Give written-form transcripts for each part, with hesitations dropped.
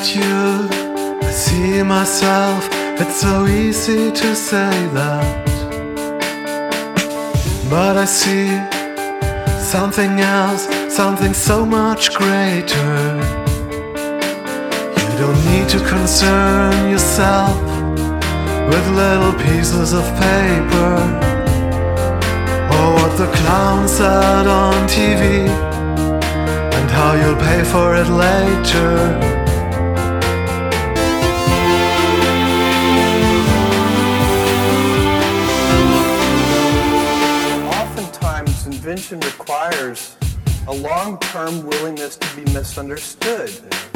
at you, I see myself. It's so easy to say that, but I see something else, something so much greater. You don't need to concern yourself with little pieces of paper, or what the clown said on TV, and how you'll pay for it later. Oftentimes, invention requires a long-term willingness to be misunderstood.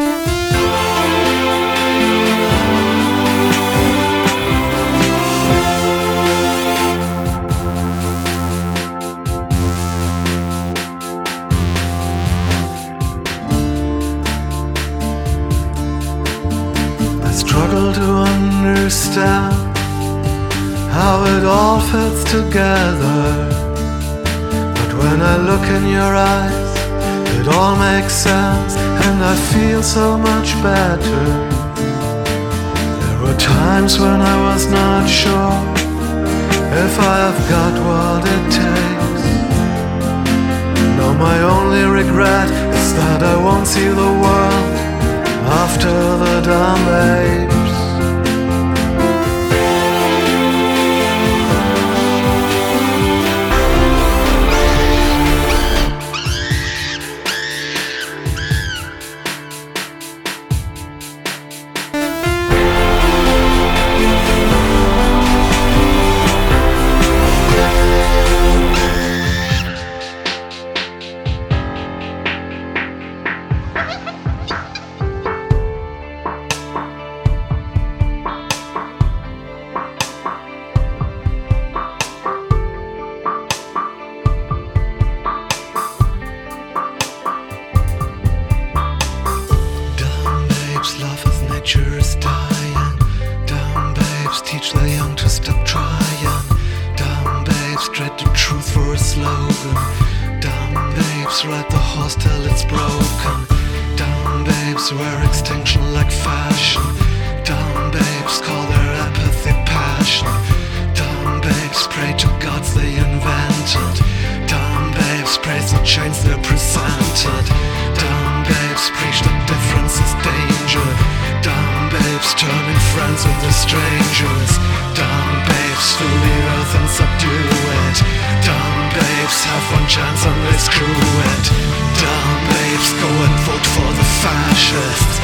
I struggle to understand how it all fits together, but when I look in your eyes, it all makes sense, and I feel so much better. There were times when I was not sure if I have got what it takes. Now my only regret is that I won't see the world after the dumb apes. Love of nature is dying. Dumb babes teach the young to stop trying. Dumb babes dread the truth for a slogan. Dumb babes ride the horse till it's broken. Dumb babes wear extinction like fashion. Dumb babes call their apathy passion. Dumb babes pray to gods they invented. Dumb babes praise the chains they're presented. Dumb babes preach that difference is danger. Dumb babes turning friends into strangers. Dumb babes fill the earth and subdue it. Dumb babes have one chance and they screw it. Dumb babes go and vote for the fascists.